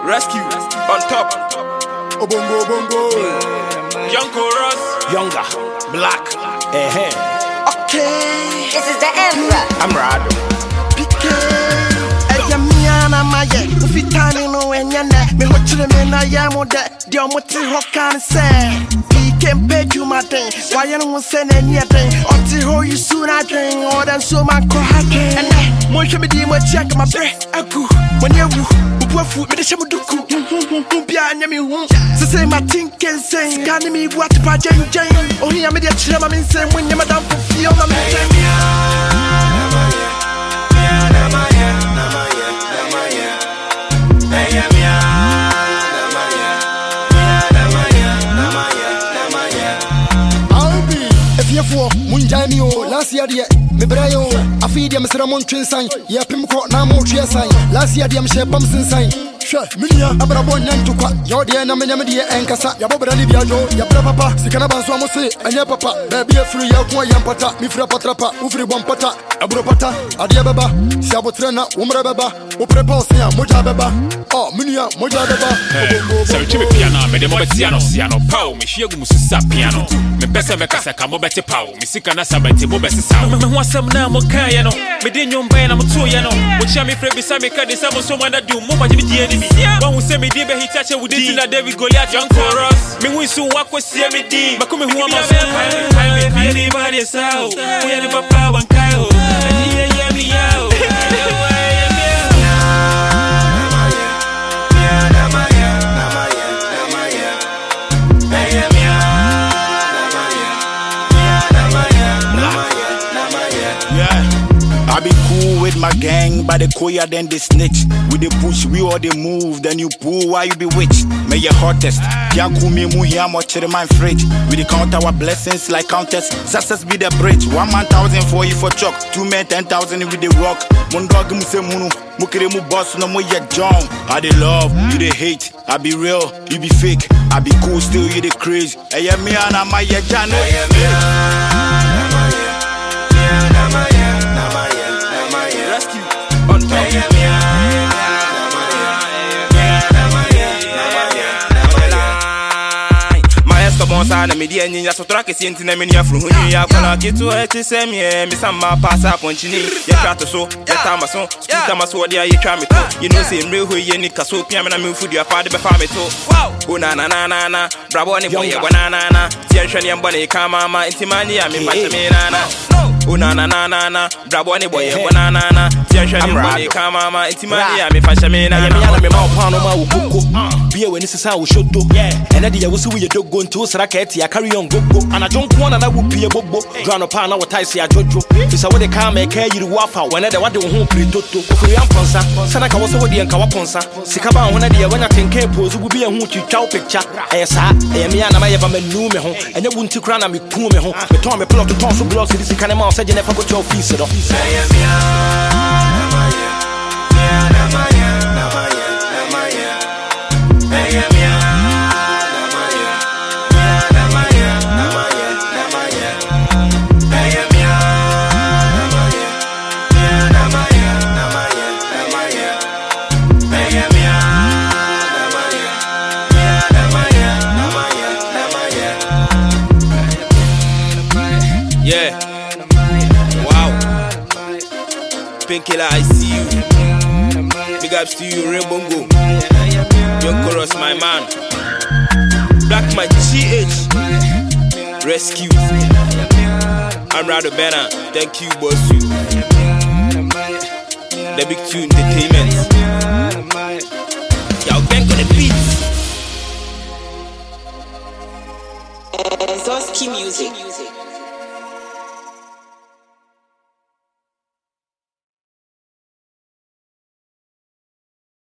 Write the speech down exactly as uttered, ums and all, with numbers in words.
Rescue on top. Obongo, Obongo. Young chorus. Younger. Black. Eh, eh. Okay. This is the Emperor. I'm Rado. P K. Eyamiana maye. Ufitani no enyane. Me hochire me na yamo de. Di omoti hokan se. P K mpe juma den. Wayano musene nye den. Oti ho yusuna den. Odan so man ko haken. Ene. Mo shwe me di mo check my breath. Aku. Mwenye wu. Ubuafu. Me de shemu duku. Bia nyami hu. Sese ma tinken sen. Kani mi watu pa jen jen. Ohi ya me de chile ma minse. Mwenye madam fufio ma minse. For Munjani, last year, me brayo, I feed him Ramon Trinsign, ya Pimco, Namo Tria sign, last year, I'm Shepamson sign. Sure, Minia, Abrabon Nantuka, your dear Namania and Cassa, Yabobra Libiajo, Yabra Papa, Sikanaba Swamose, and your papa, baby a free Yakwa Yampata, Mifra Patrapa, Ufri Wampata, Abrapata, Adiababa, Sabotrena, Umrababa, Upreposia, Mojababa, oh, Minia, Mojababa. So, Jimmy Piano, Medemo Piano, Siano, Pow, Michiago Musa Piano, me Pesa Mecasa, Camobete Pow, Missicana Sabati, Mobes Sound. I want some now, Mocayano, Medinium Ban, I'm Toyano, which I'm afraid beside me, Caddy, someone that do more than the enemy. One who say me deep, he touch it with it in a David Goliath, young chorus. Me we soon walk with C M D, but come who am I? Anybody's out, we are the papa and Kyle, and yeah, yeah, me out. I be cool with my gang, but the koya then they snitch. We the push, we all they move, then you pull, why you bewitched? May your hottest, Yaku me mu here, much in my fridge. We the count our blessings like countess, success be the bridge. One man thousand for you for chalk, two men ten thousand with the rock. Mundog muse munu, mukere mu boss no mo yet John. I the love, you the hate, I be real, you be fake. I be cool still, you the crazy. Hey, me and I'm my yajano. Bonsa na media nyinya so tra kesi ntina meni afro hunyi ya kola kitu e ti se me me sama passa ponchini ya trato so ya tama so skita maso de ayi twa me to you know say mre hoye ni kaso pia me na me fudu afa de be fa me to wow ona na na na na brabo ni boye gwana na na ti enhwe ne mbo ne ka mama intimani ya me pata me na na ona na na na na brabo ni boye gwana na na ti enhwe ne mbo ne ka mama intimani ya me fasha me na me ya me ma opa no ma wo koko bia we ni sisa wo shoto ena de ya wo su we dogo nto Raketi, I carry on go go, and I don't want to know Pia Bobo, Drano Pana, what I see, I jojo. It's a way they can't make you waffle whenever they want to home pretty toto. Ponsa, Sanaka was already in Kawaponsa, Sikaba, when I did when I can care pose will be a hooch chow picture. Yes, I am Yana Mayava Nume home, and you wouldn't crown me Pume home. The time I pull up the tons of blocks, this kind of mouse, I never got your fees at all. Yeah, wow. Painkiller, I see you. Big ups to you, Rainbow Bongo. Young chorus, my man. Black my G H. Rescue. I'm Rado Banner. Thank you, boss. You. The Big Two Entertainment. Y'all gang on the beats. Zoski Music.